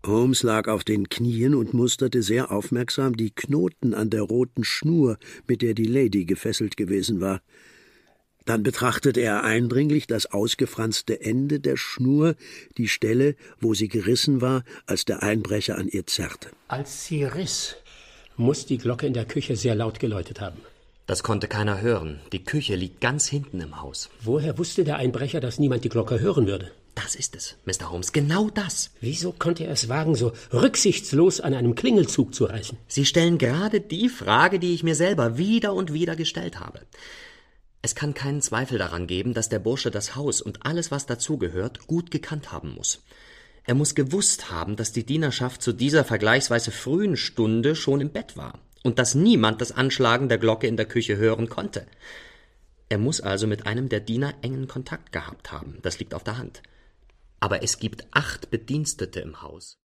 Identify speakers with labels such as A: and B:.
A: Holmes lag auf den Knien und musterte sehr aufmerksam die Knoten an der roten Schnur, mit der die Lady gefesselt gewesen war. Dann betrachtete er eindringlich das ausgefranste Ende der Schnur, die Stelle, wo sie gerissen war, als der Einbrecher an ihr zerrte.
B: Als sie riss, muss die Glocke in der Küche sehr laut geläutet haben.
C: Das konnte keiner hören. Die Küche liegt ganz hinten im Haus.
B: Woher wusste der Einbrecher, dass niemand die Glocke hören würde?
C: Das ist es, Mr. Holmes, genau das.
B: Wieso konnte er es wagen, so rücksichtslos an einem Klingelzug zu reißen?
C: Sie stellen gerade die Frage, die ich mir selber wieder und wieder gestellt habe. Es kann keinen Zweifel daran geben, dass der Bursche das Haus und alles, was dazugehört, gut gekannt haben muss. Er muss gewusst haben, dass die Dienerschaft zu dieser vergleichsweise frühen Stunde schon im Bett war und dass niemand das Anschlagen der Glocke in der Küche hören konnte. Er muss also mit einem der Diener engen Kontakt gehabt haben, das liegt auf der Hand. Aber es gibt 8 Bedienstete im Haus.